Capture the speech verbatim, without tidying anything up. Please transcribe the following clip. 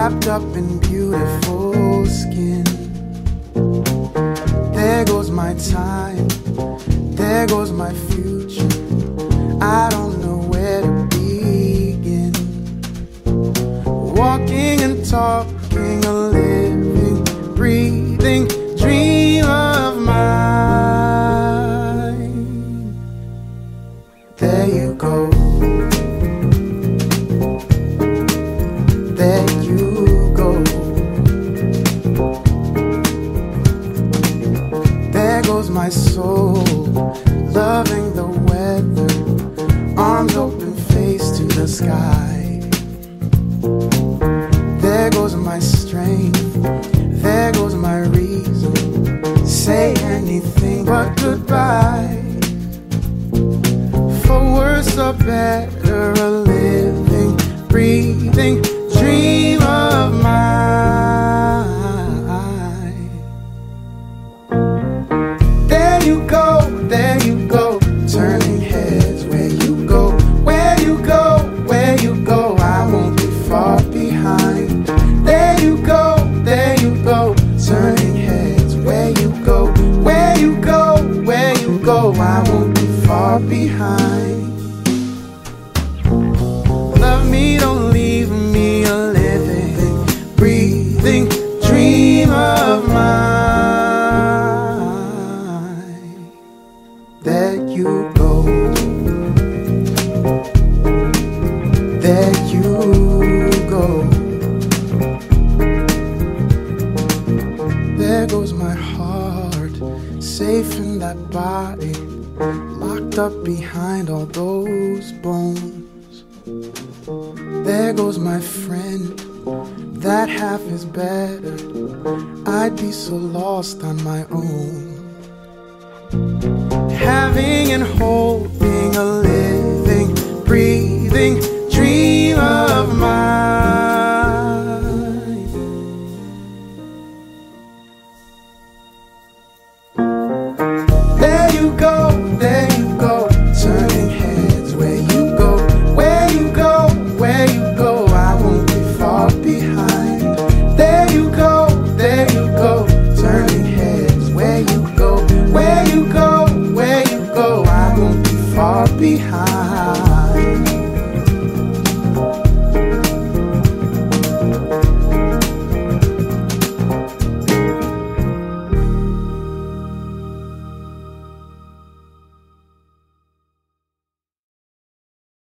wrapped up in beautiful skin. There goes my time, there goes my future. I don't know where to begin. Walking and talking, a living, breathing dream of mine. There you go. There you go. There goes my soul, loving the weather, arms open, face to the sky. There goes my strength, there goes my reason. Say anything but goodbye. For worse or better, a living, breathing dream of mine. There you go, there you go, turning heads. Where you go, where you go, where you go, I won't be far behind. There you go, there you go, turning heads. Where you go, where you go, where you go, I won't be far behind. Love me, don't leave me, a living, breathing dream of mine. There you go. There you go. There goes my heart, safe in that body, locked up behind all those bones. There goes my friend, that half is better. I'd be so lost on my own. Having and holding a living, breathing dream of mine.